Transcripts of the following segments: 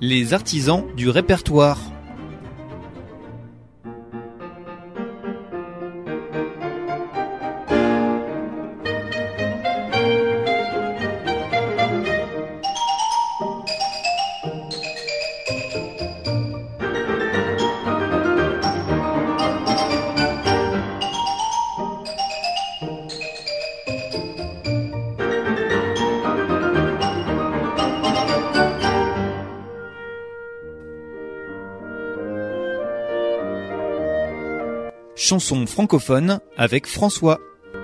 Les artisans du répertoire. Chanson francophone avec François.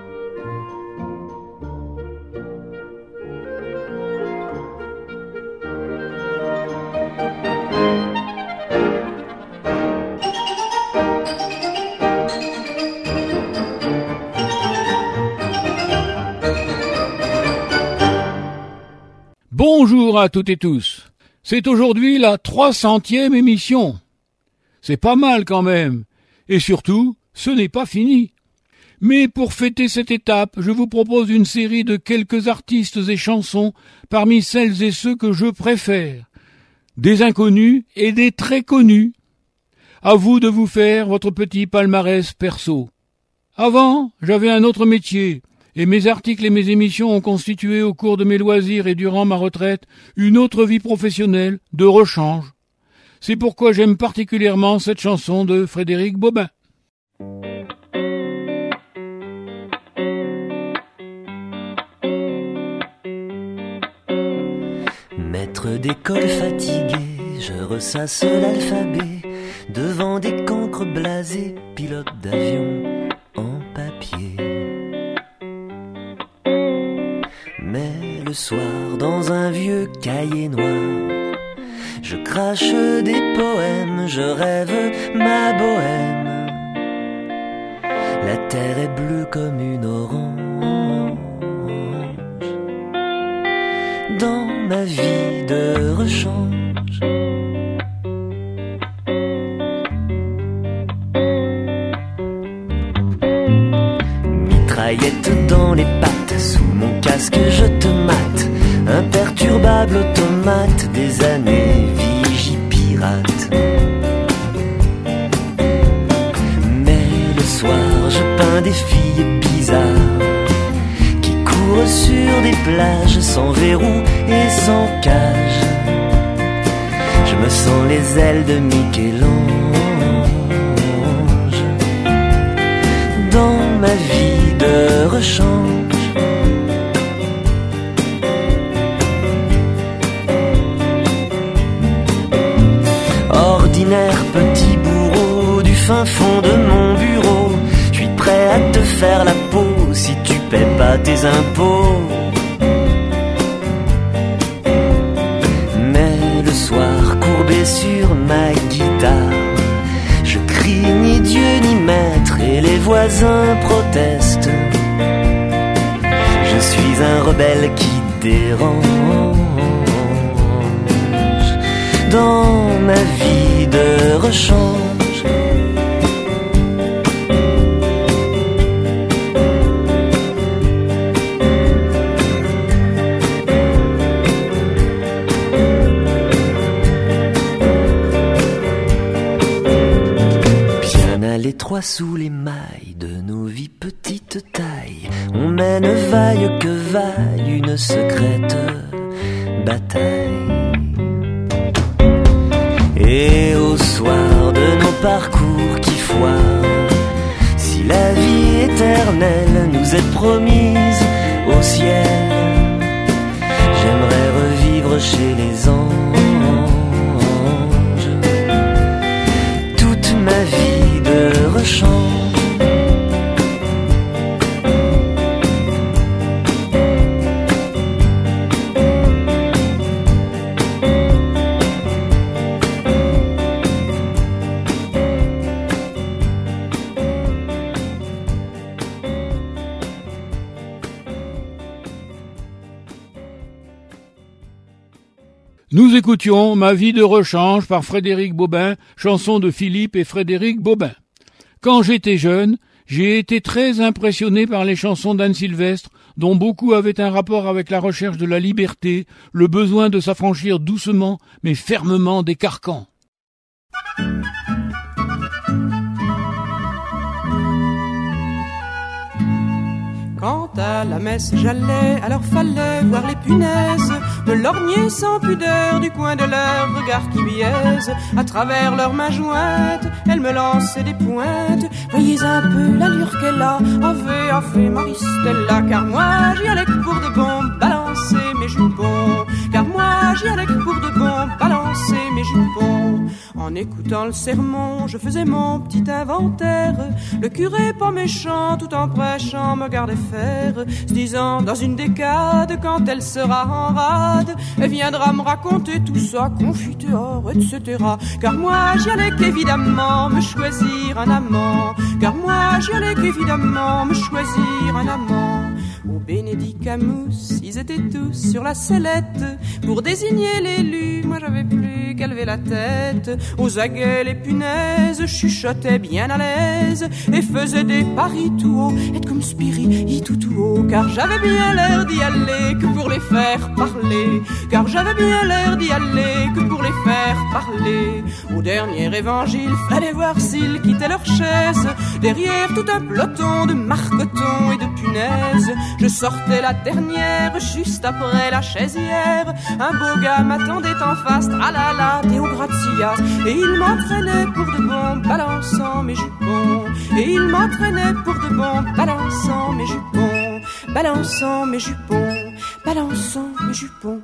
Bonjour à toutes et tous. C'est aujourd'hui la 300e émission. C'est pas mal quand même. Et surtout, ce n'est pas fini. Mais pour fêter cette étape, je vous propose une série de quelques artistes et chansons parmi celles et ceux que je préfère. Des inconnus et des très connus. À vous de vous faire votre petit palmarès perso. Avant, j'avais un autre métier, et mes articles et mes émissions ont constitué au cours de mes loisirs et durant ma retraite une autre vie professionnelle de rechange. C'est pourquoi j'aime particulièrement cette chanson de Frédéric Bobin. Maître d'école fatigué, je ressasse l'alphabet devant des cancres blasés, pilote d'avion en papier. Mais le soir, dans un vieux cahier noir, je crache des poèmes, je rêve ma bohème. La terre est bleue comme une orange. Dans ma vie de rechange, mitraillette dans les pattes, sous mon casque je te mate, imperturbable automate des années vigipirate. Mais le soir je peins des filles bizarres qui courent sur des plages sans verrou et sans cage. Je me sens les ailes de Michel-Ange dans ma vie de rechange. Ordinaire petit bourreau du fin fond de mon bureau, je suis prêt à te faire la peau si tu paies pas tes impôts. Mais le soir, courbé sur ma guitare, je crie ni Dieu ni maître et les voisins protestent. Je suis un rebelle qui dérange dans ma vie de rechange. Les trois sous les mailles de nos vies petite taille, on mène vaille que vaille une secrète bataille. Et au soir de nos parcours qui foirent, si la vie éternelle nous est promise au ciel, j'aimerais revivre chez les anges toute ma vie de rechange. Nous écoutions Ma vie de rechange par Frédéric Bobin, chanson de Philippe et Frédéric Bobin. Quand j'étais jeune, J'ai été très impressionné par les chansons d'Anne Sylvestre, dont beaucoup avaient un rapport avec la recherche de la liberté, le besoin de s'affranchir doucement mais fermement des carcans. Quand à la messe j'allais, alors fallait voir les punaises me lorgner sans pudeur du coin de leur regard qui biaise. À travers leurs mains jointes, elles me lançaient des pointes. Voyez un peu l'allure qu'elle a, ave Maristella. Car moi j'y allais que pour de bon balancer mes jupons. Car moi j'y allais que pour de bon balancer mes jupons. En écoutant le sermon, je faisais mon petit inventaire. Le curé pas méchant, tout en prêchant, me gardait faire, se disant dans une décade, quand elle sera en rade, elle viendra me raconter tout ça, confiture, etc. Car moi j'y allais qu'évidemment me choisir un amant. Car moi j'y allais qu'évidemment me choisir un amant. Au Bénédicamus, ils étaient tous sur la sellette. Pour désigner l'élu, moi j'avais plus qu'à lever la tête. Aux aguets, les punaises chuchotaient bien à l'aise et faisaient des paris tout haut, être comme Spiri, tout haut. Car j'avais bien l'air d'y aller que pour les faire parler. Car j'avais bien l'air d'y aller que pour les faire parler. Au dernier évangile, fallait voir s'ils quittaient leur chaise. Derrière tout un peloton de marcotons et de punaises. Je sortais la dernière, juste après la chaisière. Un beau gars m'attendait en face, ah là là, Deo gratias. Et il m'entraînait pour de bon, balançant mes jupons. Et il m'entraînait pour de bon, balançant mes jupons. Balançant mes jupons, balançant mes jupons.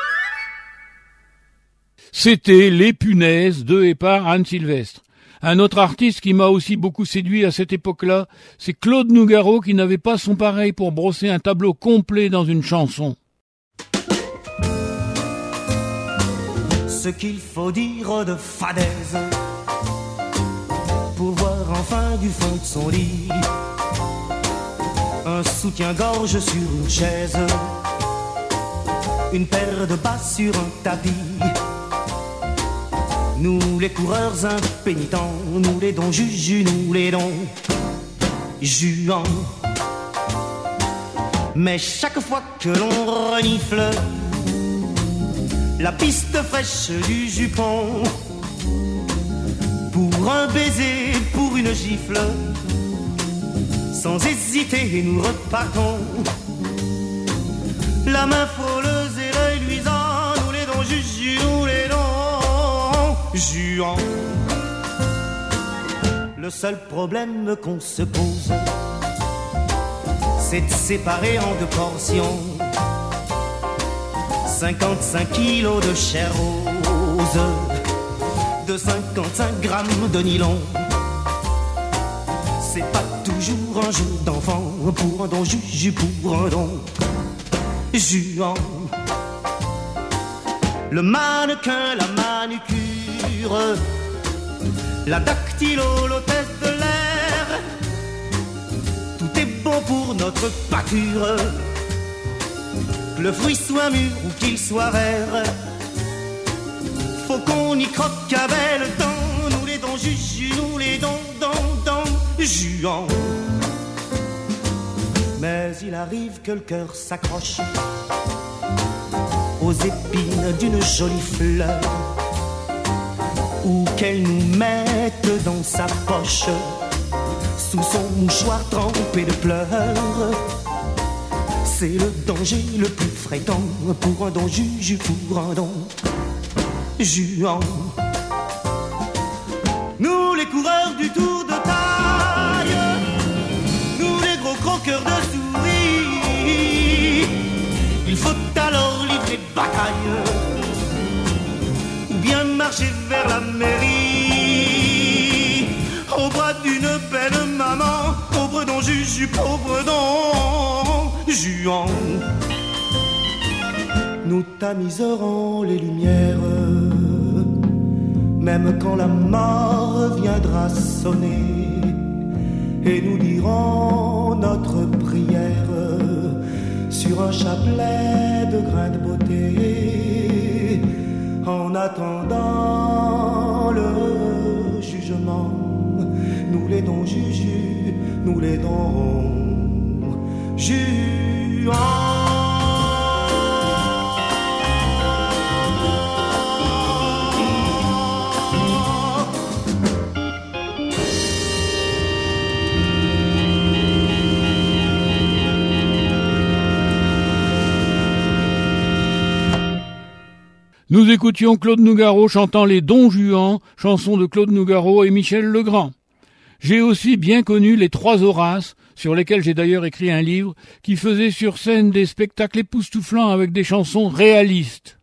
C'était Les Punaises de et par Anne Sylvestre. Un autre artiste qui m'a aussi beaucoup séduit à cette époque-là, c'est Claude Nougaro, qui n'avait pas son pareil pour brosser un tableau complet dans une chanson. Ce qu'il faut dire de fadaise pour voir enfin du fond de son lit un soutien-gorge sur une chaise, une paire de bas sur un tapis. Nous les coureurs impénitents, nous les dons juju, nous les dons juants. Mais chaque fois que l'on renifle la piste fraîche du jupon, pour un baiser, pour une gifle, sans hésiter nous repartons, la main frôleuse et l'œil luisant, nous les dons juju, nous les dons juant. Le seul problème qu'on se pose, c'est de séparer en deux portions 55 kilos de chair rose, de 55 grammes de nylon. C'est pas toujours un jeu d'enfant, pour un don juju, pour un don juant. Le mannequin, la manucure, la dactylo, l'hôtesse de l'air, tout est bon pour notre pâture. Que le fruit soit mûr ou qu'il soit vert, faut qu'on y croque à belles dents. Nous les dons juju, nous les dons juant. Mais il arrive que le cœur s'accroche aux épines d'une jolie fleur, ou qu'elle nous mette dans sa poche sous son mouchoir trempé de pleurs. C'est le danger le plus fréquent pour un don juju, pour un don juant. Nous les coureurs du tour de taille, nous les gros croqueurs de souris, il faut alors livrer bataille ou bien marcher vers la mairie au bras d'une belle maman, pauvre don juju, pauvre don juant. Nous tamiserons les lumières, même quand la mort viendra sonner, et nous dirons notre prière sur un chapelet de grains de beauté, en attendant le jugement nous les dons juju, nous les dons juan. Nous écoutions Claude Nougaro chantant les Don Juan, chanson de Claude Nougaro et Michel Legrand. J'ai aussi bien connu les Trois Horaces, sur lesquels j'ai d'ailleurs écrit un livre, qui faisait sur scène des spectacles époustouflants avec des chansons réalistes.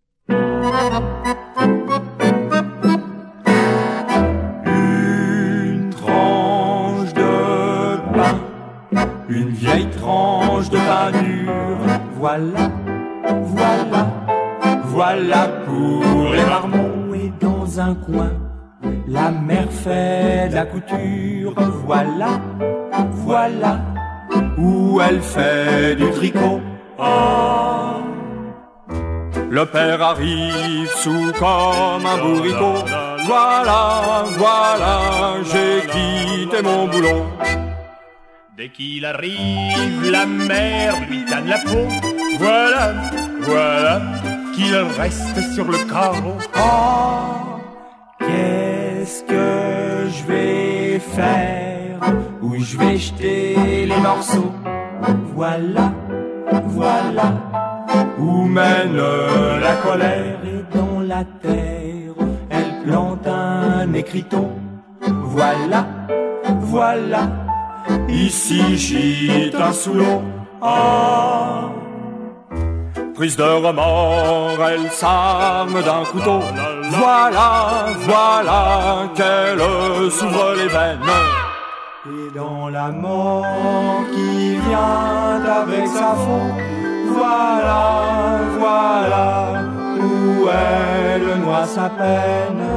Une tranche de pain, une vieille tranche de pain dur, voilà, voilà. Voilà pour les marmots et dans un coin, la mère fait de la couture. Voilà, voilà, où elle fait du tricot. Ah, le père arrive sous comme un bourricot. Voilà, voilà, j'ai quitté mon boulot. Dès qu'il arrive, la mère lui tanne la peau. Voilà, voilà, qu'il reste sur le carreau. Oh, qu'est-ce que je vais faire? Où je vais jeter les morceaux? Voilà, voilà, où mène la colère. Et dans la terre, elle plante un écriteau. Voilà, voilà, ici gîte un sous l'eau. Ah, prise de remords, elle s'arme d'un couteau. Voilà, voilà, qu'elle s'ouvre les veines. Et dans la mort qui vient avec sa faute, voilà, voilà, où elle noie sa peine.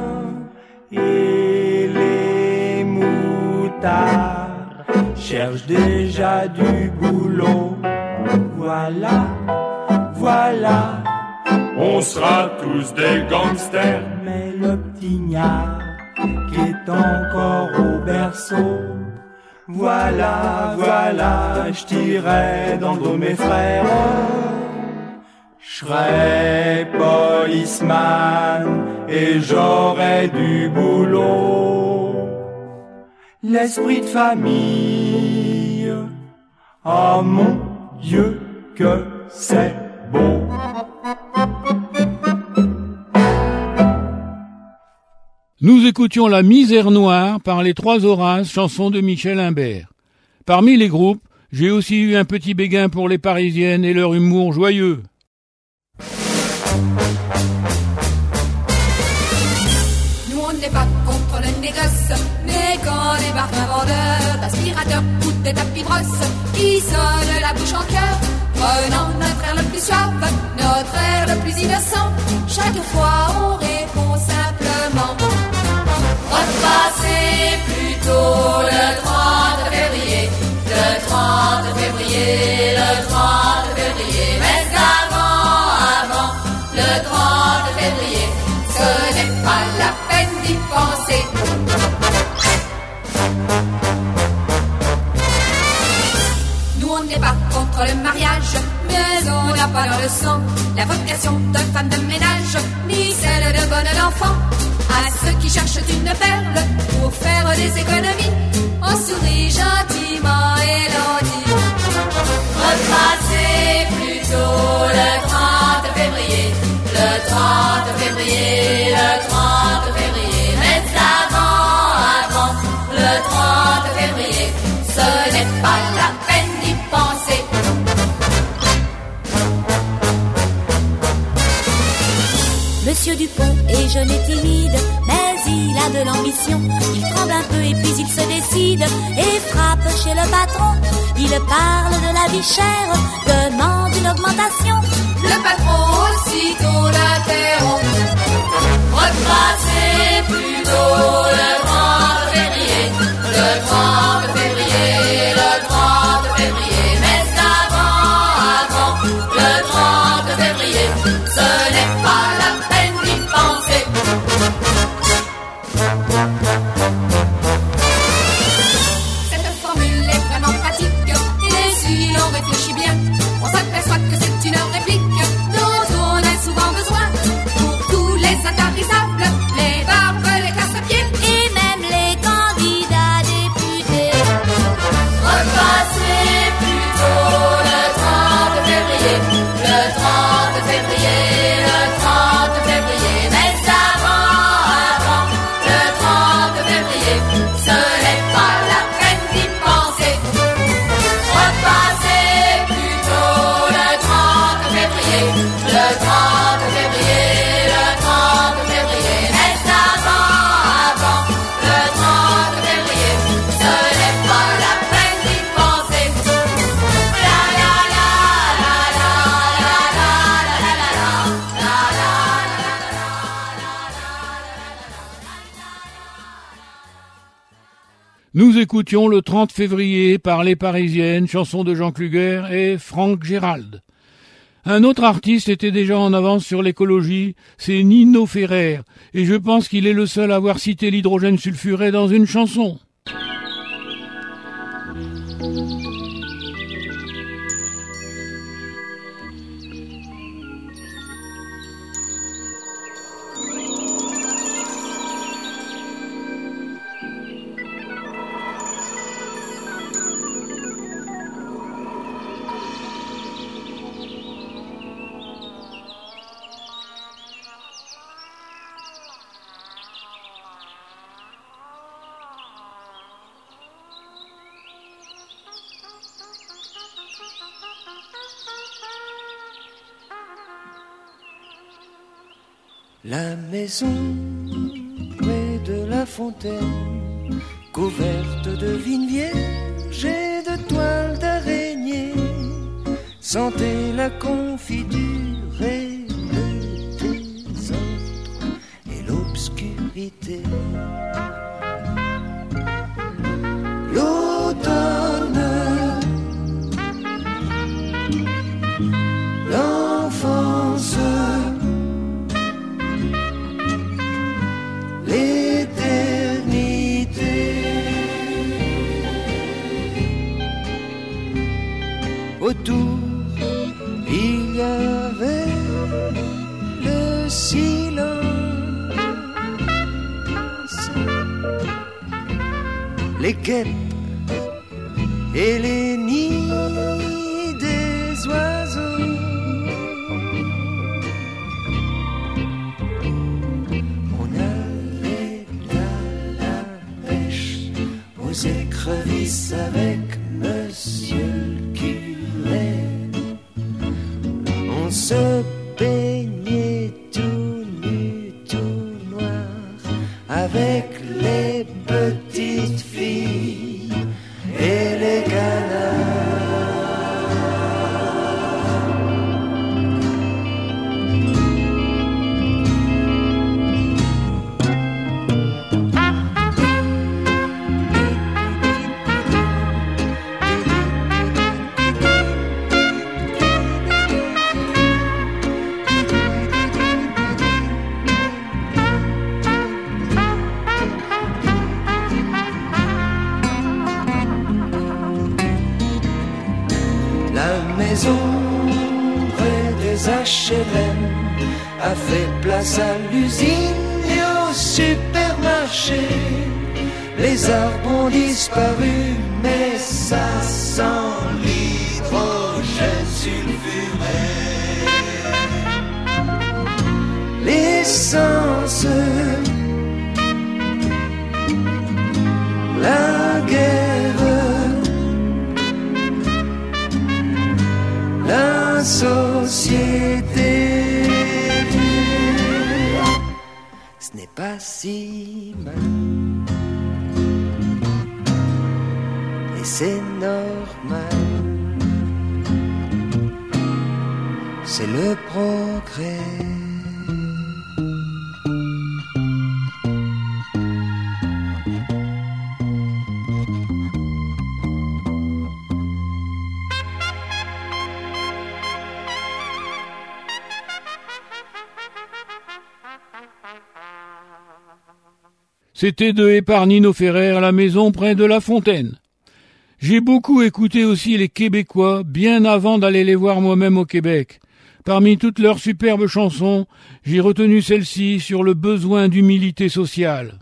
Et les moutards cherchent déjà du boulot. Voilà, voilà, on sera tous des gangsters. Mais le petit gnard qui est encore au berceau, voilà, voilà, je tirerai dans le dos mes frères. Je serai policeman et j'aurai du boulot. L'esprit de famille, oh mon Dieu que c'est beau. Nous écoutions La Misère Noire par les Trois Horaces, chanson de Michel Imbert. Parmi les groupes, j'ai aussi eu un petit béguin pour les Parisiennes et leur humour joyeux. Nous on n'est pas contre le négoce, mais quand débarque un vendeur d'aspirateur ou de tapis brosse qui sonne la bouche en cœur, prenant notre air le plus suave, notre air le plus innocent, chaque fois on répond simplement: repassez plutôt le 30 février, le 30 février, le 30 février, mais avant, le 30 février, ce n'est pas la peine d'y penser. Nous on n'est pas contre le mariage, mais on n'a pas dans le sang la vocation de femme de ménage, ni celle de bonne d'enfant. À ceux qui cherchent une perle pour faire des économies, on sourit gentiment et l'on dit: repassez plutôt le 30 février, le 30 février, le 30 février, mais avant, le 30 février, ce n'est pas la peine d'y penser. Monsieur Dupont est jeune et timide, mais il a de l'ambition. Il tremble un peu et puis il se décide et frappe chez le patron. Il parle de la vie chère, demande une augmentation. Le patron aussitôt l'interrompt: repassez plutôt le 30 février, le 30 février, le 30 février, mais avant, le 30 février, ce n'est pas la peine d'y penser. Nous écoutions le 30 février par Les Parisiennes, chanson de Jean Kluger et Franck Gérald. Un autre artiste était déjà en avance sur l'écologie, c'est Nino Ferrer, et je pense qu'il est le seul à avoir cité l'hydrogène sulfuré dans une chanson. La maison près de la fontaine, couverte de vignes vierges et de toiles d'araignée, sentait la confiture et le désordre et l'obscurité. L'automne, l'enfance, autour, il y avait le silence, les guêpes et les nids des oiseaux. On allait à la pêche aux écrevisses avec Monsieur le curé. On se baignait tout nu, tout noir, avec les petites filles et les canards. HLM a fait place à l'usine et au supermarché. Les arbres ont disparu, mais ça sent l'hydrogène sulfuré. L'essence, la guerre, la société. Ce n'est pas si mal, et c'est normal. C'est le progrès. C'était de et par Nino Ferrer à la maison près de La Fontaine. J'ai beaucoup écouté aussi les Québécois bien avant d'aller les voir moi-même au Québec. Parmi toutes leurs superbes chansons, j'ai retenu celle-ci sur le besoin d'humilité sociale.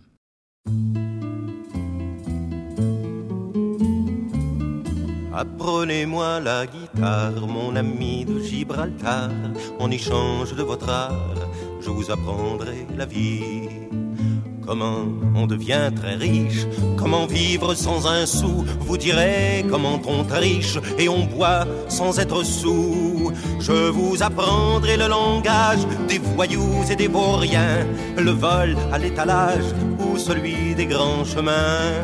Apprenez-moi la guitare, mon ami de Gibraltar. En échange de votre art, je vous apprendrai la vie. Comment on devient très riche, comment vivre sans un sou. Vous direz comment on est riche et on boit sans être sous. Je vous apprendrai le langage des voyous et des vauriens, le vol à l'étalage ou celui des grands chemins.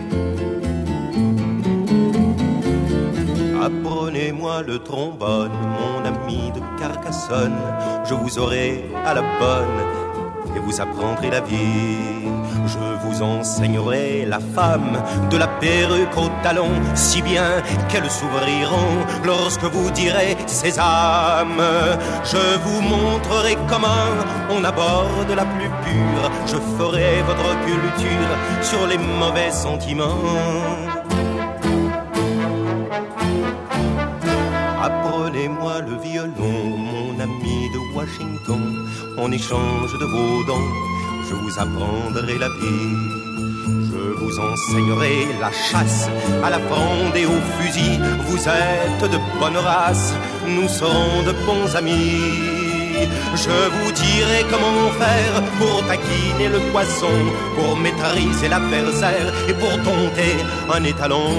Apprenez-moi le trombone, mon ami de Carcassonne. Je vous aurai à la bonne et vous apprendrez la vie. Je vous enseignerai la femme, de la perruque au talon, si bien qu'elles s'ouvriront lorsque vous direz sésame. Je vous montrerai comment on aborde la plus pure. Je ferai votre culture sur les mauvais sentiments. Apprenez-moi le violon, mon ami de Washington. En échange de vos dons, je vous apprendrai la vie. Je vous enseignerai la chasse à la fronde et au fusil. Vous êtes de bonne race, nous serons de bons amis. Je vous dirai comment faire pour taquiner le poisson, pour maîtriser l'adversaire et pour dompter un étalon.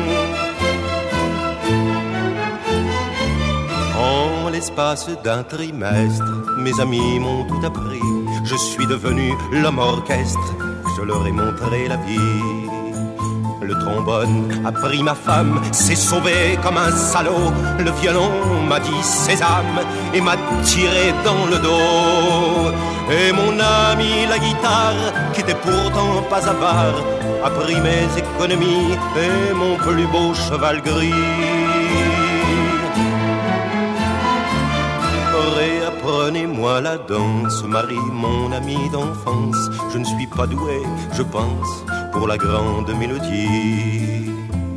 En l'espace d'un trimestre, mes amis m'ont tout appris. Je suis devenu l'homme orchestre, je leur ai montré la vie. Le trombone a pris ma femme, s'est sauvé comme un salaud. Le violon m'a dit sésame et m'a tiré dans le dos. Et mon ami la guitare, qui était pourtant pas avare, a pris mes économies et mon plus beau cheval gris. Réapprenez-moi la danse, Marie, mon amie d'enfance. Je ne suis pas doué, je pense, pour la grande mélodie.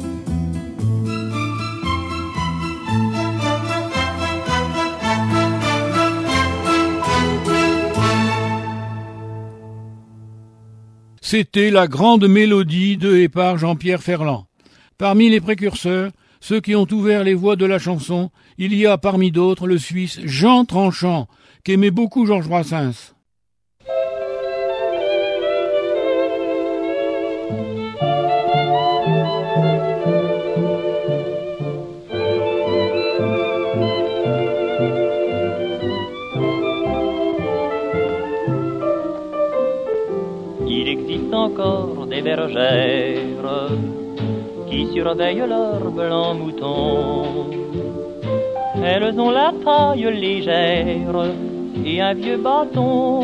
C'était la grande mélodie de et par Jean-Pierre Ferland. Parmi les précurseurs, ceux qui ont ouvert les voies de la chanson, il y a parmi d'autres le Suisse Jean Tranchant, qu'aimait beaucoup Georges Brassens. Il existe encore des bergères qui surveillent leurs blancs moutons. Elles ont la taille légère et un vieux bâton.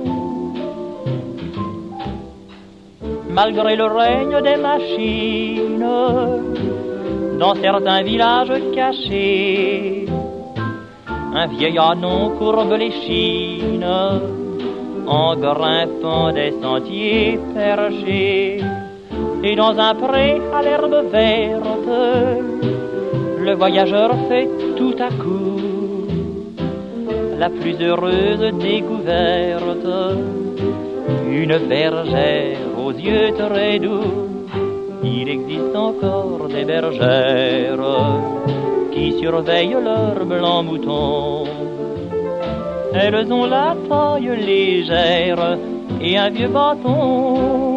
Malgré le règne des machines, dans certains villages cachés, un vieil ânon courbe les chines en grimpant des sentiers perchés. Et dans un pré à l'herbe verte, le voyageur fait tout à coup la plus heureuse découverte. Une bergère aux yeux très doux. Il existe encore des bergères qui surveillent leurs blancs moutons. Elles ont la taille légère et un vieux bâton.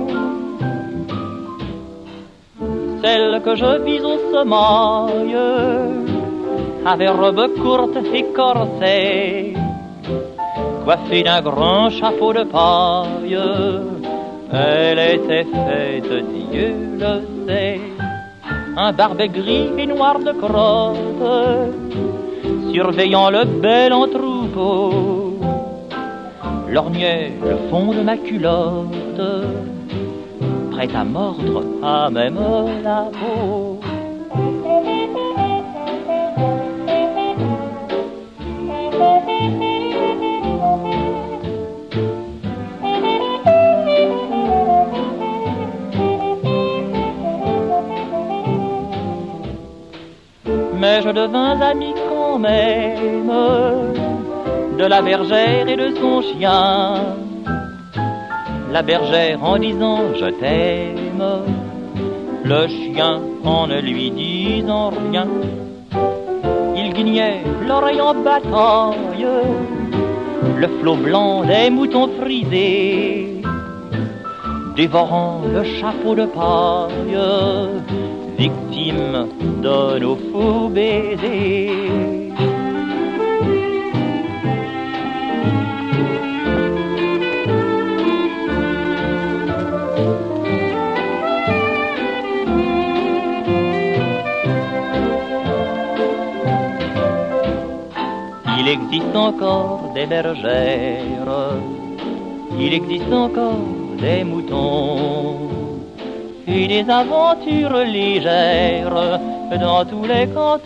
Celle que je vis au semailles avait robe courte et corset, coiffée d'un grand chapeau de paille. Elle était faite, Dieu le sait, un barbet gris et noir de crotte, surveillant le bel en troupeau, lorgnait le fond de ma culotte, prête à mordre à même la peau. Mais je devins ami quand même de la bergère et de son chien. La bergère en disant je t'aime, le chien en ne lui disant rien. Il guignait l'oreille en bataille, le flot blanc des moutons frisés, dévorant le chapeau de paille, victime de nos fous baisers. Il existe encore des bergères il existe encore des moutons et des aventures légères dans tous les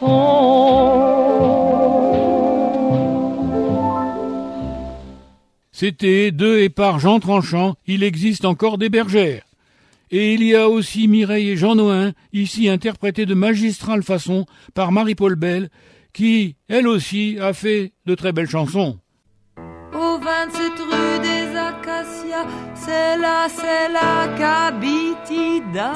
cantons. C'était de et par Jean Tranchant, il existe encore des bergères. Et il y a aussi Mireille et Jean Nohain, ici interprétés de magistrale façon par Marie-Paul Bell, qui, elle aussi, a fait de très belles chansons. Au 27 rue des Acacias, c'est là qu'habite Ida.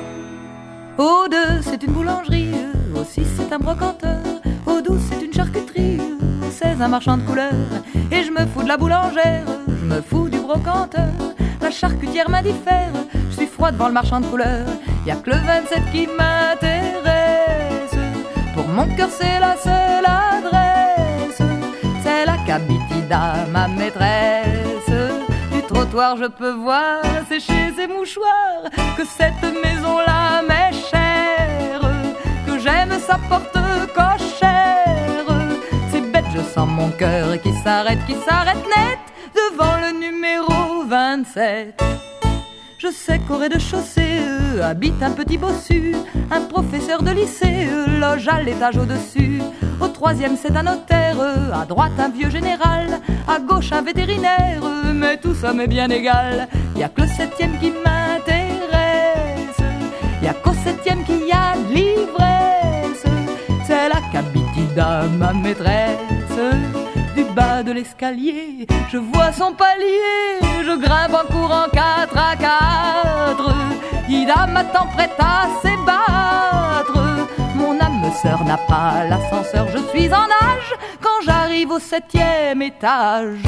Au 2, c'est une boulangerie, au 6, c'est un brocanteur, au 12, c'est une charcuterie, c'est un marchand de couleurs. Et je me fous de la boulangère, je me fous du brocanteur, la charcutière m'indiffère, je suis froid devant le marchand de couleurs. Y'a que le 27 qui m'intéresse, pour mon cœur c'est la seule adresse, c'est là qu'habite Ida, ma maîtresse. Du trottoir je peux voir sécher ses mouchoirs, que cette maison-là m'est chère, que j'aime sa porte cochère. C'est bête, je sens mon cœur qui s'arrête net devant le numéro 27. Je sais qu'au rez-de-chaussée habite un petit bossu, un professeur de lycée loge à l'étage au-dessus. Au 3e c'est un notaire, à droite un vieux général, à gauche un vétérinaire, mais tout ça m'est bien égal. Y'a que le 7e qui m'intéresse, y'a qu'au 7e qu'il y a de l'ivresse, c'est là qu'habite Ida, ma maîtresse. Du bas de l'escalier, je vois son palier, je grimpe en courant 4 à 4. Ida m'attend prête à s'ébattre. Mon âme sœur n'a pas l'ascenseur, je suis en âge quand j'arrive au 7e étage.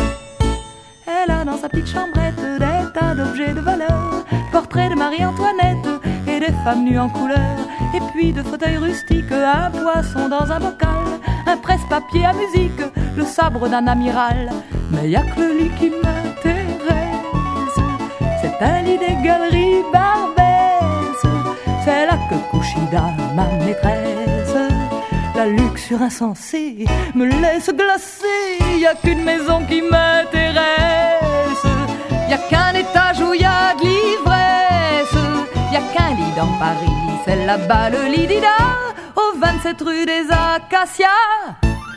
Elle a dans sa petite chambrette des tas d'objets de valeur, portraits de Marie-Antoinette et des femmes nues en couleur, et puis de fauteuils rustiques, un poisson dans un bocal, un presse-papier à musique, le sabre d'un amiral. Mais y a que le lit qui m'intéresse, c'est un lit des galeries Barbès, c'est là que couche Ida, ma maîtresse. La luxure insensée me laisse glacée, y a qu'une maison qui m'intéresse, y a qu'un étage où y a de l'ivresse, y a qu'un lit dans Paris, c'est là-bas le lit d'Ida, au 27 rue des Acacias.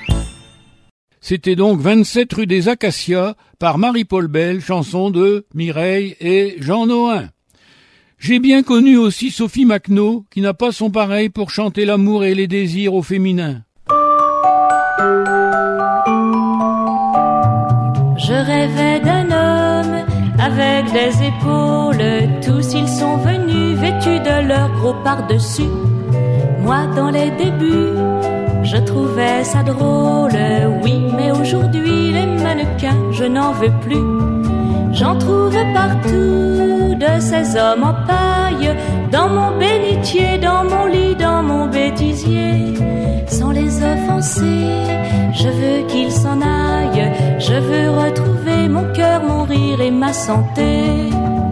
C'était donc 27 rue des Acacias par Marie-Paul Bell, chanson de Mireille et Jean Nohain. J'ai bien connu aussi Sophie Macnaud, qui n'a pas son pareil pour chanter l'amour et les désirs au féminin. Je rêvais d'un homme avec des épaules, tous ils sont venus vêtus de leur gros par-dessus. Moi dans les débuts, je trouvais ça drôle, oui, mais aujourd'hui les mannequins, je n'en veux plus. J'en trouve partout de ces hommes en paille, dans mon bénitier, dans mon lit, dans mon bêtisier. Sans les offenser, je veux qu'ils s'en aillent, je veux retrouver mon cœur, mon rire et ma santé.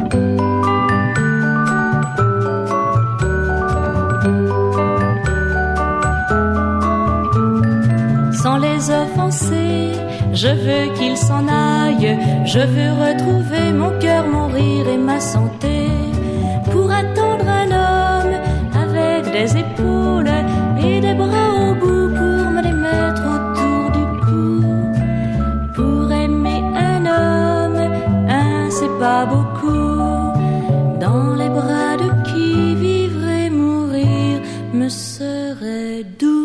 Sans les offenser, je veux qu'ils s'en aillent, je veux retrouver mon cœur, mon rire et ma santé. Pour attendre un homme avec des épaules et des bras au bout, pour me les mettre autour du cou. Pour aimer un homme, c'est pas beaucoup. Dans les bras de qui vivre et mourir me serait doux.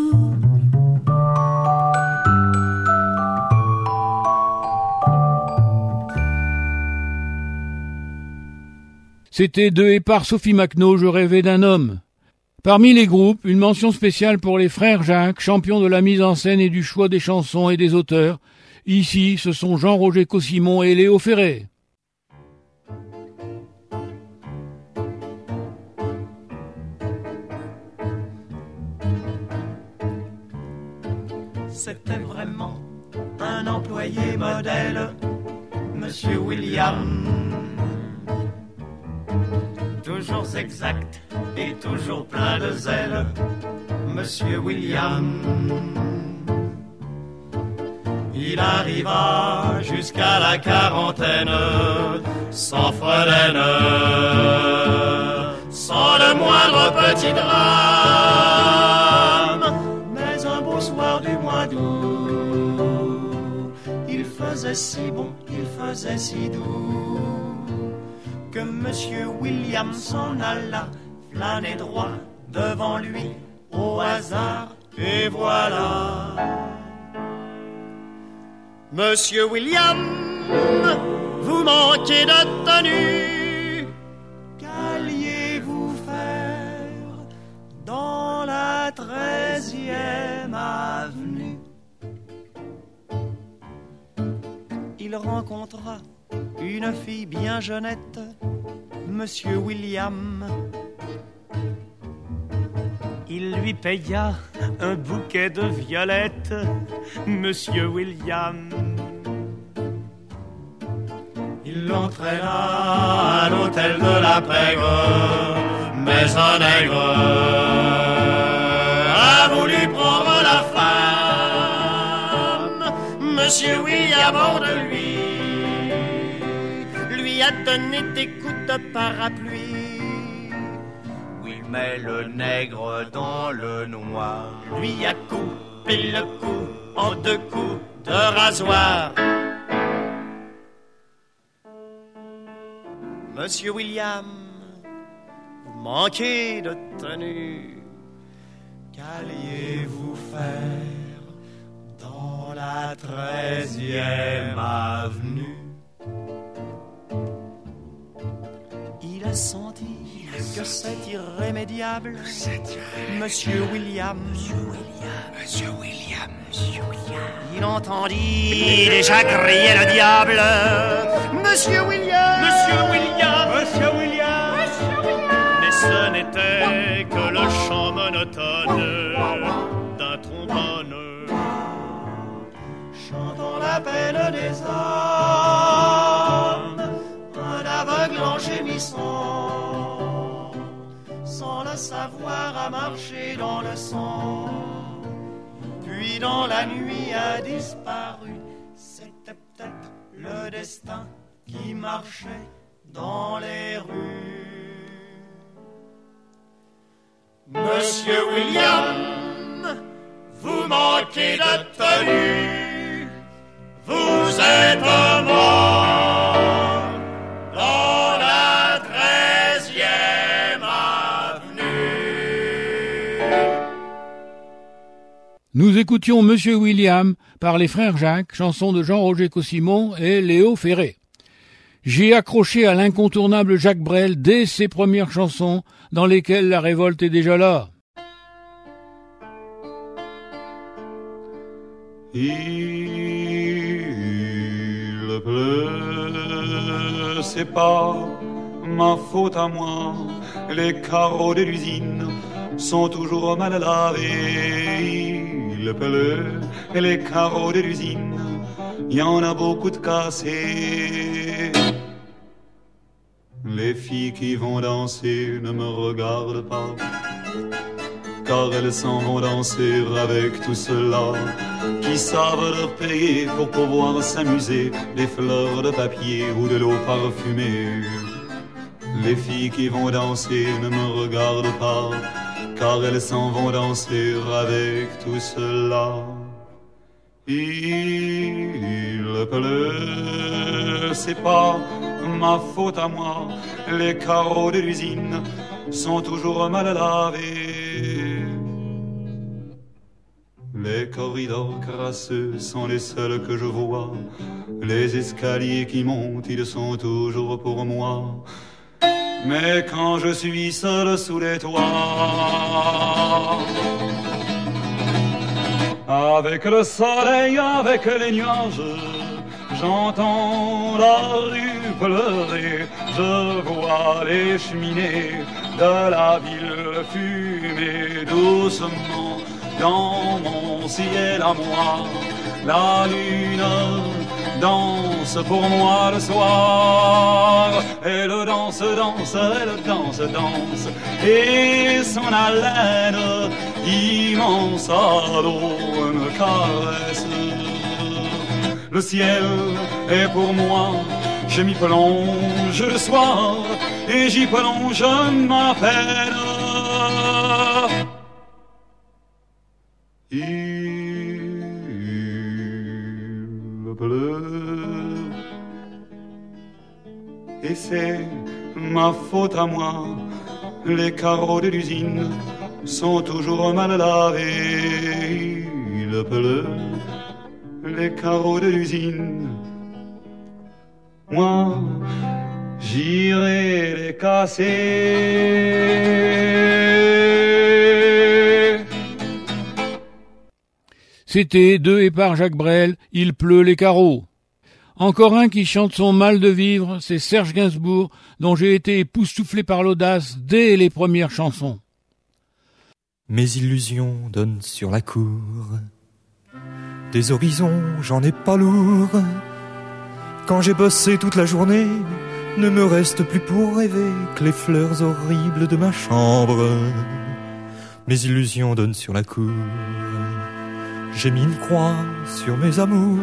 C'était de et par Sophie Macnaud, Je rêvais d'un homme. Parmi les groupes, une mention spéciale pour les frères Jacques, champions de la mise en scène et du choix des chansons et des auteurs. Ici, ce sont Jean-Roger Cossimon et Léo Ferré. C'était vraiment un employé modèle, Monsieur William. Toujours exact et toujours plein de zèle, Monsieur William. Il arriva jusqu'à la quarantaine, sans Fredenne, sans le moindre petit drame. Mais un beau soir du mois d'août, il faisait si bon, il faisait si doux, que Monsieur William s'en alla flâner droit devant lui au hasard, et voilà. Monsieur William, vous manquez de tenue, qu'alliez-vous faire dans la 13e avenue? Il rencontra une fille bien jeunette, Monsieur William. Il lui paya un bouquet de violettes, Monsieur William. Il l'entraîna à l'hôtel de la Pègre, mais un nègre a voulu prendre la femme. Monsieur William, hors de lui a donné des coups de parapluie. Mais le nègre dans le noir lui a coupé le cou en 2 coups de rasoir. Monsieur William, vous manquez de tenue, qu'alliez-vous faire dans la 13e avenue? Il a senti que c'est irrémédiable, Monsieur William. Il entendit déjà crier le diable. Monsieur William. Mais ce n'était que le chant monotone d'un trombone chantant la peine des hommes, un aveugle en gémissant, sans le savoir, a marché dans le sang, puis dans la nuit a disparu. C'était peut-être le destin qui marchait dans les rues. Monsieur William, vous manquez de tenue, vous êtes mort dans la 13e avenue. Nous écoutions Monsieur William par les frères Jacques, chanson de Jean-Roger Cossimon et Léo Ferré. J'ai accroché à l'incontournable Jacques Brel dès ses premières chansons dans lesquelles la révolte est déjà là. Il pleut, c'est pas ma faute à moi. Les carreaux de l'usine sont toujours mal lavés. Il pleut, les carreaux de l'usine, y en a beaucoup de cassés. Les filles qui vont danser ne me regardent pas, car elles s'en vont danser avec tout cela qui savent leur payer pour pouvoir s'amuser, des fleurs de papier ou de l'eau parfumée. Les filles qui vont danser ne me regardent pas, car elles s'en vont danser avec tout cela. Il pleut, c'est pas ma faute à moi, les carreaux de l'usine sont toujours mal lavés. Les corridors crasseux sont les seuls que je vois, les escaliers qui montent, ils sont toujours pour moi. Mais quand je suis seul sous les toits, avec le soleil, avec les nuages, j'entends la rue pleurer, je vois les cheminées de la ville fumer doucement dans mon ciel à moi. La lune danse pour moi le soir, elle danse, danse, elle danse, danse, et son haleine immense à l'eau me caresse. le ciel est pour moi. Je m'y plonge le soir et j'y plonge ma peine. Il pleut et c'est ma faute à moi. Les carreaux de l'usine sont toujours mal lavés. Il pleut, les carreaux de l'usine. Moi, j'irai les casser. C'était deux et par Jacques Brel, Il pleut les carreaux. Encore un qui chante son mal de vivre, c'est Serge Gainsbourg, dont j'ai été époustouflé par l'audace dès les premières chansons. Mes illusions donnent sur la cour, des horizons j'en ai pas lourd. Quand j'ai bossé toute la journée, ne me reste plus pour rêver que les fleurs horribles de ma chambre. Mes illusions donnent sur la cour, j'ai mis une croix sur mes amours.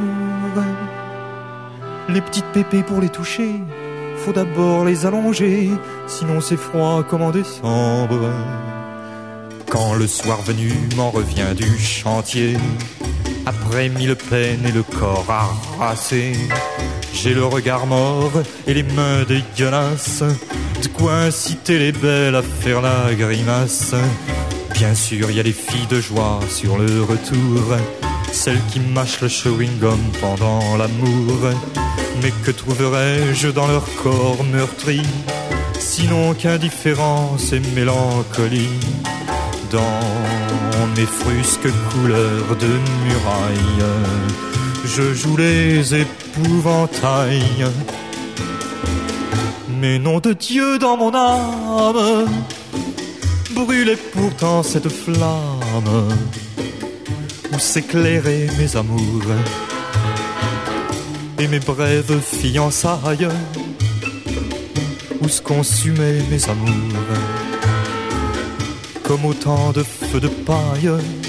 Les petites pépées pour les toucher, faut d'abord les allonger, sinon c'est froid comme en décembre. Quand le soir venu m'en revient du chantier, après 1000 peines et le corps harassé, j'ai le regard mort et les mains dégueulasses, de quoi inciter les belles à faire la grimace. Bien sûr, y a les filles de joie sur le retour, celles qui mâchent le chewing-gum pendant l'amour. Mais que trouverais-je dans leur corps meurtri, sinon qu'indifférence et mélancolie. Dans mes frusques couleurs de muraille, je joue les épouvantails. Mais nom de Dieu, dans mon âme brûlait pourtant cette flamme où s'éclairaient mes amours et mes brèves fiançailles, où se consumaient mes amours comme autant de feux de paille.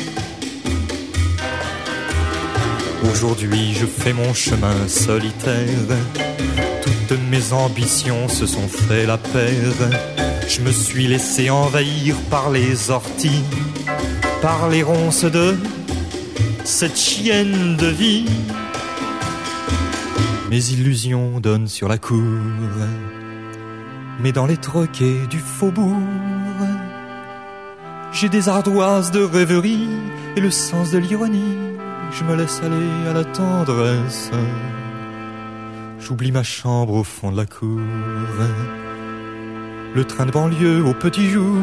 Aujourd'hui je fais mon chemin solitaire, toutes mes ambitions se sont fait la paire. Je me suis laissé envahir par les orties, par les ronces de cette chienne de vie. Mes illusions donnent sur la cour, mais dans les troquets du faubourg, j'ai des ardoises de rêverie et le sens de l'ironie. Je me laisse aller à la tendresse, j'oublie ma chambre au fond de la cour, le train de banlieue au petit jour,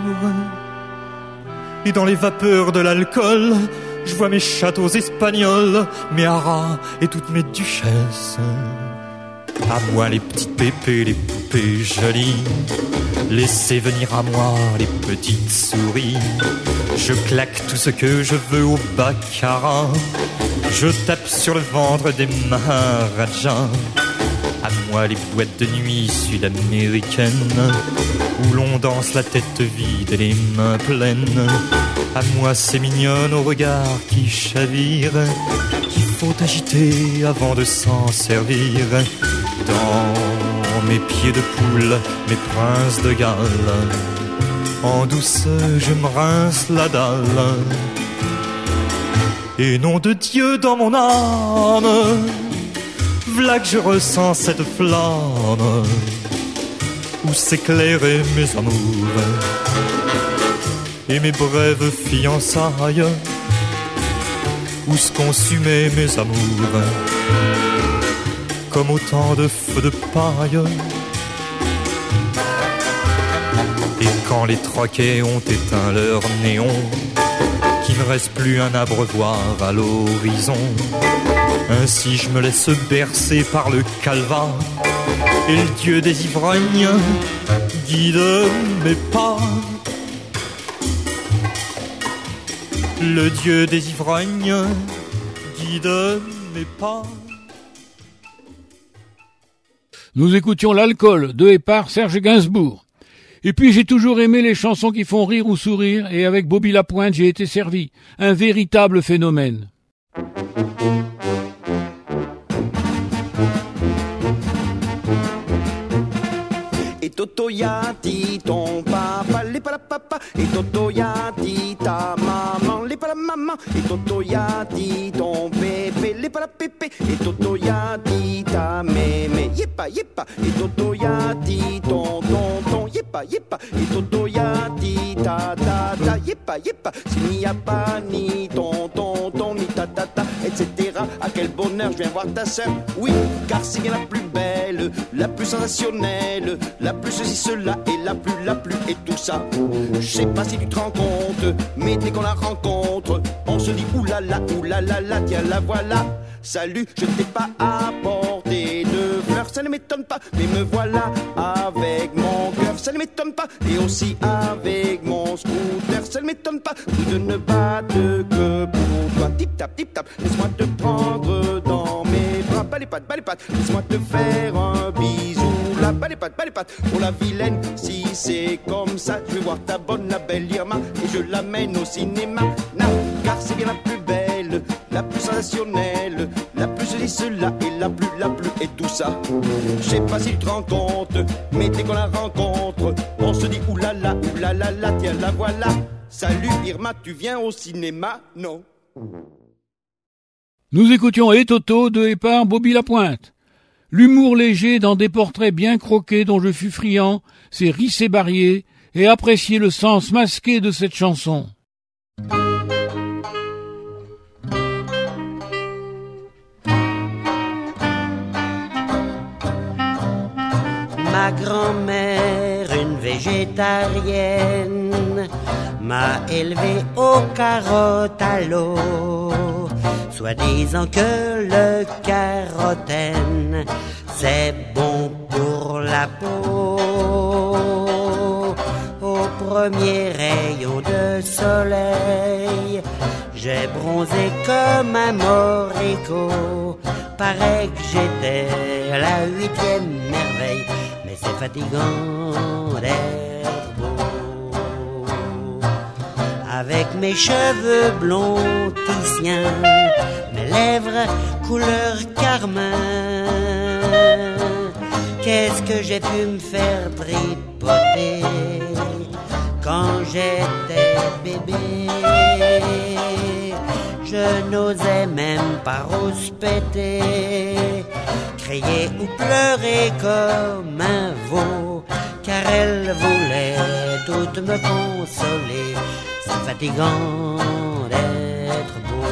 et dans les vapeurs de l'alcool, je vois mes châteaux espagnols, mes haras et toutes mes duchesses. À moi les petites pépées, les poupées jolies, laissez venir à moi les petites souris. Je claque tout ce que je veux au baccarat, je tape sur le ventre des maharajas. À moi les boîtes de nuit sud-américaines, où l'on danse la tête vide et les mains pleines. À moi ces mignonnes au regard qui chavirent, qu'il faut agiter avant de s'en servir. Dans mes pieds de poule, mes princes de Galles, en douce je me rince la dalle. Et nom de Dieu dans mon âme, v'là que je ressens cette flamme où s'éclairaient mes amours et mes brèves fiançailles, où se consumaient mes amours comme autant de feux de paille. Et quand les troquets ont éteint leur néon, qu'il ne reste plus un abreuvoir à l'horizon, ainsi je me laisse bercer par le calva, et le Dieu des ivrognes guide mes pas. Le Dieu des ivrognes guide mes pas. Nous écoutions L'alcool de et par Serge Gainsbourg. Et puis j'ai toujours aimé les chansons qui font rire ou sourire, et avec Bobby Lapointe j'ai été servi. Un véritable phénomène. Toto y'a dit ton papa, les pas la papa. Et Toto y'a dit ta maman, les pas la maman. Et Toto y'a dit ton bébé, les pas la pépé. Et Toto y'a dit ta mémé, yépa yépa. Et Toto y'a dit ton tonton, yépa yépa. Et Toto y'a dit ta tata, yépa yépa. S'il n'y a pas ni ton tonton, ni ta tata, etc. À quel bonheur je viens voir ta sœur. Oui, car c'est bien la plus belle, la plus sensationnelle, la plus ceci, cela et la plus et tout ça. Je sais pas si tu te rends compte, mais dès qu'on la rencontre, on se dit oulala, oulala, tiens la voilà. Salut, je t'ai pas apporté de fleurs, ça ne m'étonne pas, mais me voilà avec mon cœur, ça ne m'étonne pas, et aussi avec mon scooter, ça ne m'étonne pas, tous deux ne battent que pour toi. Tip tap, laisse-moi te prendre dans mes bras, bas les pattes, laisse-moi te faire un bisou, là, bas les pattes, pour la vilaine, si c'est comme ça, je vais voir ta bonne, la belle Irma, et je l'amène au cinéma, non, car c'est bien la plus belle, la plus sensationnelle, la plus ceci, cela et la plus et tout ça. Je sais pas si tu te rends compte, mais dès qu'on la rencontre, on se dit oulala, tiens la voilà. Salut Irma, tu viens au cinéma? Non. Nous écoutions Et Toto de et par Bobby Lapointe. L'humour léger dans des portraits bien croqués dont je fus friand, c'est risser Barrier et apprécier le sens masqué de cette chanson. Ma grand-mère, une végétarienne, m'a élevé aux carottes à l'eau, soi-disant que le carotène, c'est bon pour la peau. Au premier rayon de soleil, j'ai bronzé comme un moricaud, paraît que j'étais la 8e merveille. C'est fatigant d'être beau. Avec mes cheveux blonds tissiens, mes lèvres couleur carmin, qu'est-ce que j'ai pu me faire tripoter quand j'étais bébé. Je n'osais même pas rouspéter, crier ou pleurer comme un veau, car elle voulait toute me consoler. C'est fatigant d'être beau.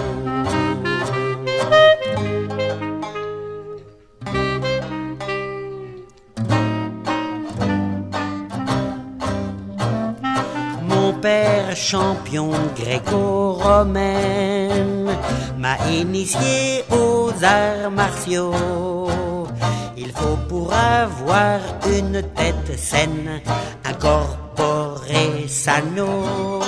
Mon père, champion gréco-romaine, m'a initié aux arts martiaux. Il faut pour avoir une tête saine incorporer sano.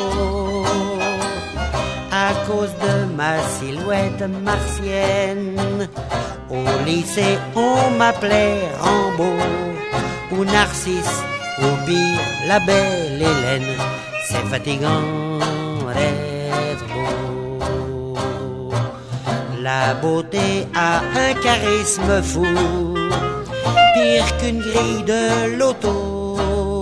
À cause de ma silhouette martienne, au lycée on m'appelait Rambo ou Narcisse ou pire la belle Hélène. C'est fatigant d'être beau. La beauté a un charisme fou, pire qu'une grille de loto.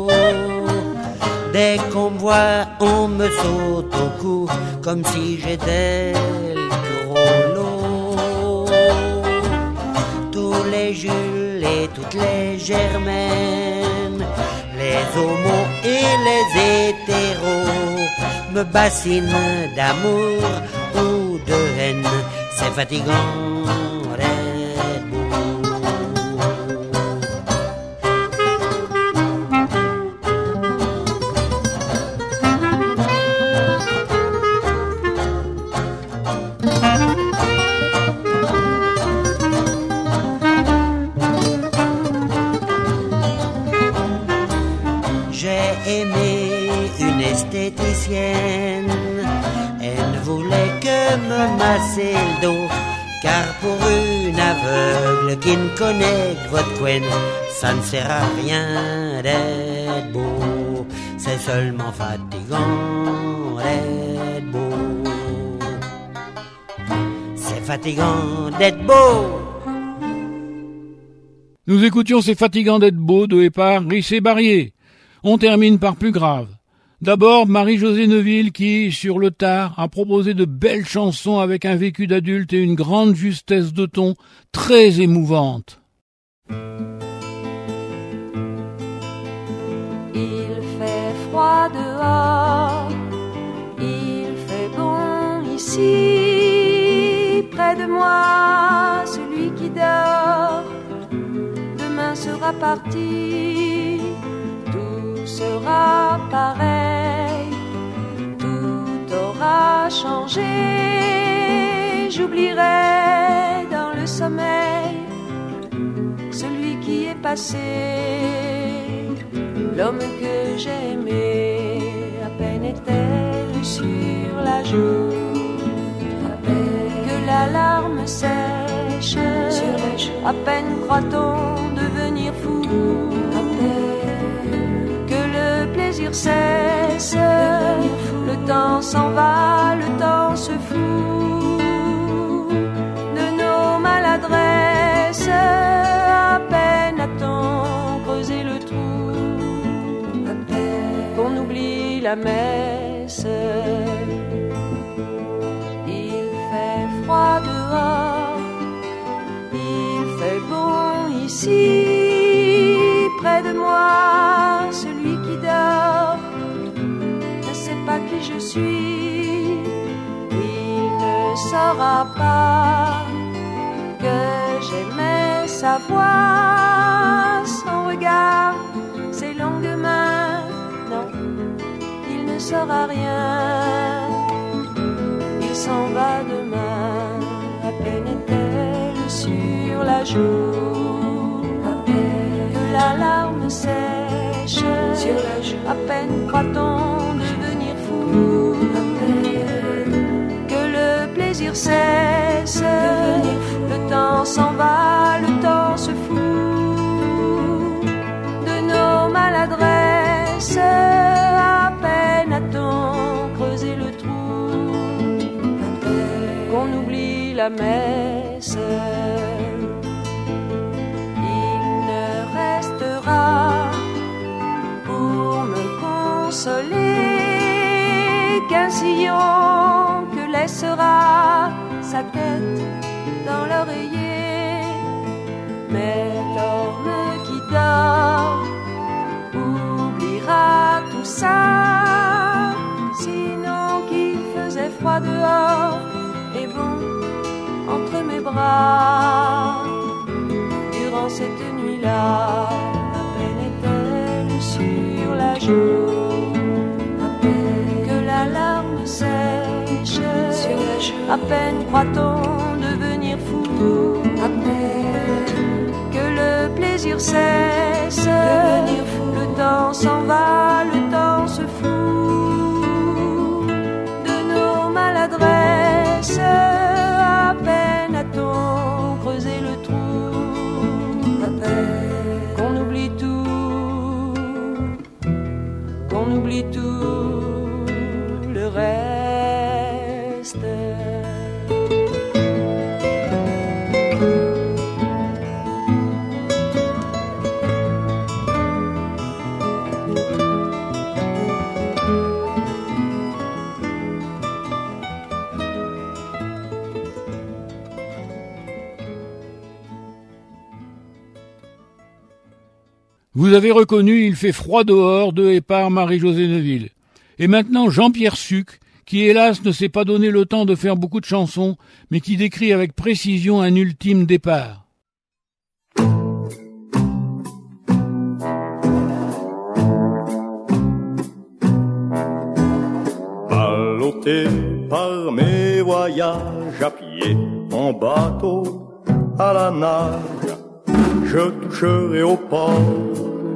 Dès qu'on me voit, on me saute au cou, comme si j'étais le gros lot. Tous les Jules et toutes les Germaines, les homos et les hétéros me bassinent d'amour ou de haine. C'est fatigant d'être beau. J'ai aimé une esthéticienne, elle voulait que me masser le dos, car pour une aveugle qui ne connaît que votre couenne, ça ne sert à rien d'être beau, c'est seulement fatigant d'être beau. C'est fatigant d'être beau. Nous écoutions C'est fatigant d'être beau de et par Rissé Barrier. On termine par plus grave. D'abord, Marie-Josée Neuville qui, sur le tard, a proposé de belles chansons avec un vécu d'adulte et une grande justesse de ton très émouvante. Il fait froid dehors, il fait bon ici, près de moi, celui qui dort, demain sera parti, tout sera pareil, tout aura changé, j'oublierai dans le sommeil celui qui est passé. L'homme que j'aimais, à peine est-elle sur la joue, que la larme sèche, à peine croit-on devenir fou, que le plaisir cesse, le temps s'en va, le temps se fout de nos maladresses, à peine a-t-on creusé le trou, qu'on oublie la messe. Il fait froid dehors, il fait bon ici, près de moi, celui qui dort ne sait pas qui je suis, il ne saura pas que j'aimais sa voix, son regard, ses longues mains. Non, il ne saura rien, il s'en va demain, à peine est-elle sur la joue, que la larme sèche, à peine croit-on devenir fou, que le plaisir cesse, le temps s'en va, le temps se fout de nos maladresses, à peine a-t-on creusé le trou, qu'on oublie la messe. Il ne restera pour me consoler qu'un sillon que laissera sa tête dans l'oreiller, mais l'homme qui dort oubliera tout ça, sinon qu'il faisait froid dehors et bon entre mes bras. Durant cette nuit-là, à peine est-elle sur la joue, que la larme sèche, à peine croit-on devenir fou, que le plaisir cesse, le temps s'en va, le temps se fout de nos maladresses, à peine a-t-on creusé le trou, qu'on oublie tout, qu'on oublie tout le reste. Vous avez reconnu Il fait froid dehors de et par Marie-Josée Neuville. Et maintenant Jean-Pierre Suc, qui hélas ne s'est pas donné le temps de faire beaucoup de chansons, mais qui décrit avec précision un ultime départ. Ballotté par mes voyages à pied, en bateau, à la nage, je toucherai au port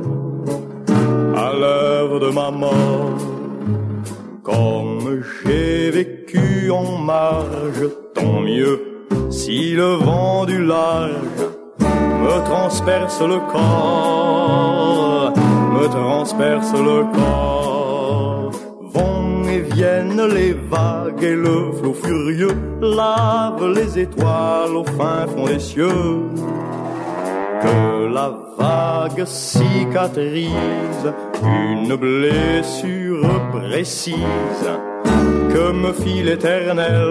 à l'heure de ma mort. Comme j'ai vécu en marge, tant mieux si le vent du large me transperce le corps, me transperce le corps. Vont et viennent les vagues et le flot furieux lave les étoiles au fin fond des cieux. que la vague cicatrise une blessure précise que me fit l'Éternel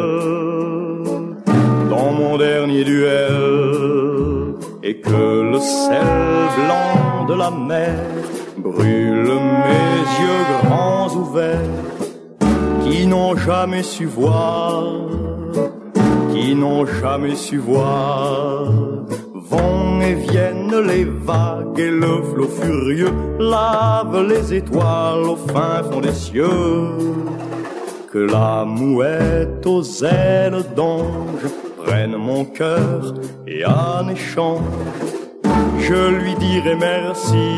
dans mon dernier duel, et que le sel blanc de la mer brûle mes yeux grands ouverts, qui n'ont jamais su voir, qui n'ont jamais su voir. Vont et viennent les vagues et le flot furieux lave les étoiles au fin fond des cieux. Que la mouette aux ailes d'ange prenne mon cœur et en échange je lui dirai merci,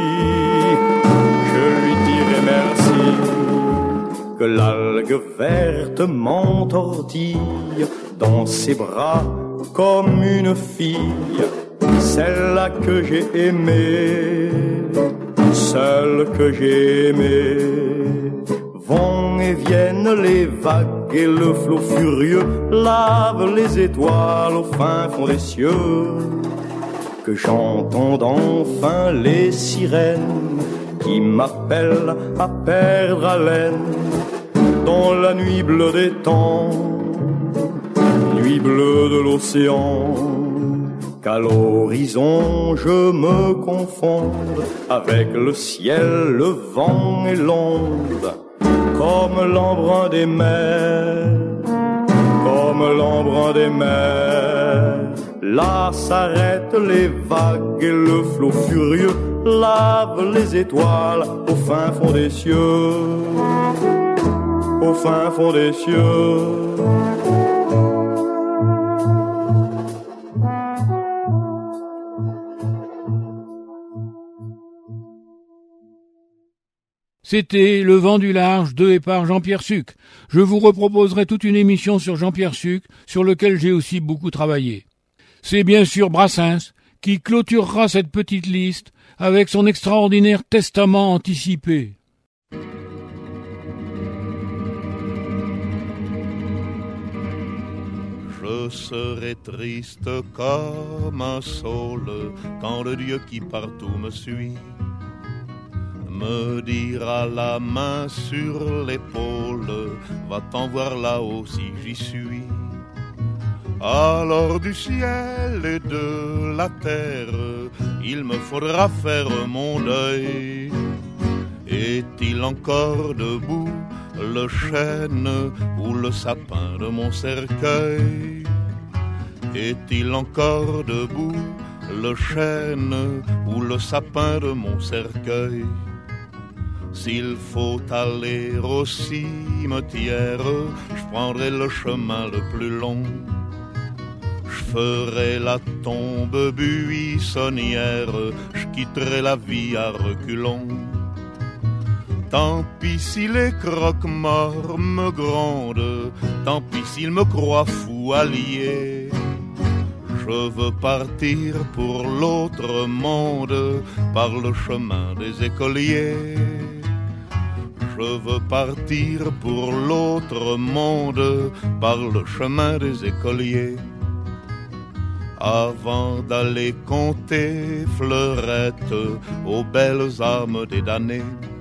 je lui dirai merci. Que l'algue verte m'entortille dans ses bras comme une fille, celle-là que j'ai aimée, celle que j'ai aimée. Vont et viennent les vagues et le flot furieux lave les étoiles au fin fond des cieux. Que j'entende enfin les sirènes qui m'appellent à perdre haleine dans la nuit bleue des temps, nuit bleue de l'océan. Qu'à l'horizon je me confonde avec le ciel, le vent et l'onde, comme l'embrun des mers, comme l'embrun des mers. Là s'arrêtent les vagues et le flot furieux lave les étoiles au fin fond des cieux, au fin fond des cieux. C'était Le Vent du Large de et par Jean-Pierre Sucre. Je vous reproposerai toute une émission sur Jean-Pierre Sucre, sur lequel j'ai aussi beaucoup travaillé. C'est bien sûr Brassens qui clôturera cette petite liste avec son extraordinaire testament anticipé. Je serai triste comme un saule quand le Dieu qui partout me suit me dira la main sur l'épaule, va-t'en voir là-haut si j'y suis. Alors du ciel et de la terre, il me faudra faire mon deuil. Est-il encore debout le chêne ou le sapin de mon cercueil? Est-il encore debout le chêne ou le sapin de mon cercueil? S'il faut aller au cimetière, je prendrai le chemin le plus long. Je ferai la tombe buissonnière, je quitterai la vie à reculons. Tant pis si les croque-morts me grondent, tant pis s'ils me croient fou allié. Je veux partir pour l'autre monde, par le chemin des écoliers. Je veux partir pour l'autre monde, par le chemin des écoliers. Avant d'aller compter fleurettes aux belles âmes des damnés,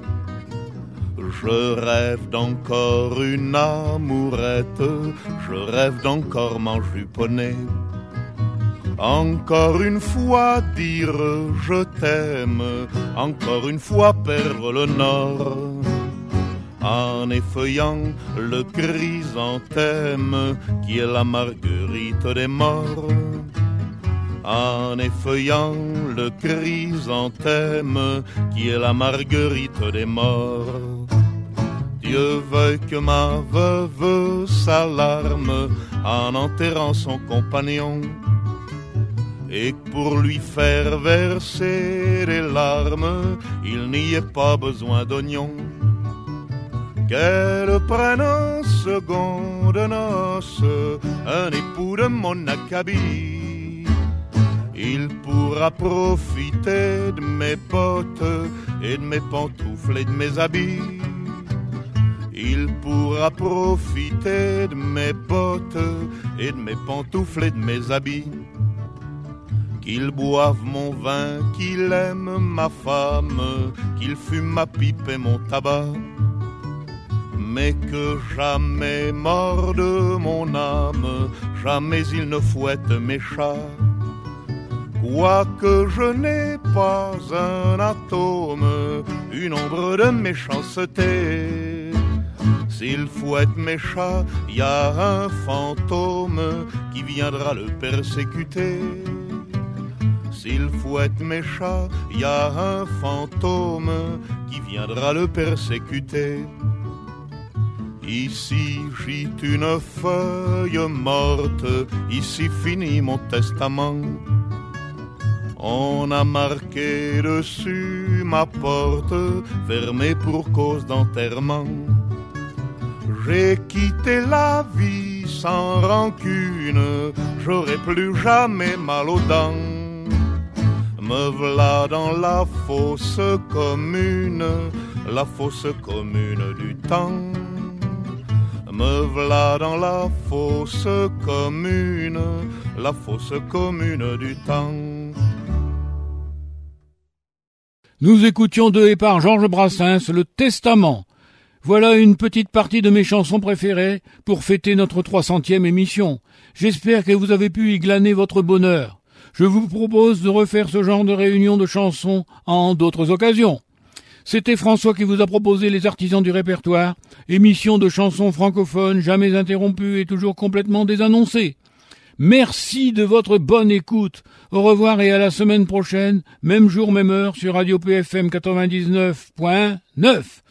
je rêve d'encore une amourette, je rêve d'encore m'enjuponner. Encore une fois dire je t'aime, encore une fois perdre le nord. En effeuillant le chrysanthème qui est la marguerite des morts. En effeuillant le chrysanthème qui est la marguerite des morts. Dieu veuille que ma veuve s'alarme en enterrant son compagnon, et que pour lui faire verser des larmes, il n'y ait pas besoin d'oignons. Qu'elle prenne en seconde noce un époux de mon acabit. Il pourra profiter de mes bottes et de mes pantoufles et de mes habits. Il pourra profiter de mes bottes et de mes pantoufles et de mes habits. qu'il boive mon vin, qu'il aime ma femme, qu'il fume ma pipe et mon tabac, mais que jamais morde mon âme, jamais il ne fouette mes chats. Quoique je n'ai pas un atome, une ombre de méchanceté, s'il fouette mes chats, y a un fantôme qui viendra le persécuter. S'il fouette mes chats, y a un fantôme qui viendra le persécuter. Ici gît une feuille morte, ici finit mon testament. On a marqué dessus ma porte, fermée pour cause d'enterrement. J'ai quitté la vie sans rancune, j'aurai plus jamais mal aux dents. Me v'là dans la fosse commune du temps. Me v'là dans la fosse commune du temps. Nous écoutions de et par Georges Brassens le Testament. Voilà une petite partie de mes chansons préférées pour fêter notre 300e émission. J'espère que vous avez pu y glaner votre bonheur. Je vous propose de refaire ce genre de réunion de chansons en d'autres occasions. C'était François qui vous a proposé Les Artisans du Répertoire, émission de chansons francophones jamais interrompue et toujours complètement désannoncée. Merci de votre bonne écoute. Au revoir et à la semaine prochaine, même jour, même heure, sur Radio PFM 99.9.